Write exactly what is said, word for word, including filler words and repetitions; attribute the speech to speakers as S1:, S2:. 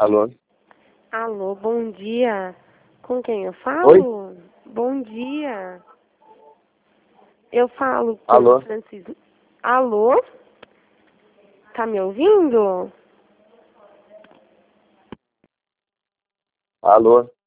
S1: Alô?
S2: Alô, bom dia. Com quem eu falo?
S1: Oi?
S2: Bom dia. Eu falo com
S1: Alô?
S2: Francisco. Alô? Tá me ouvindo?
S1: Alô?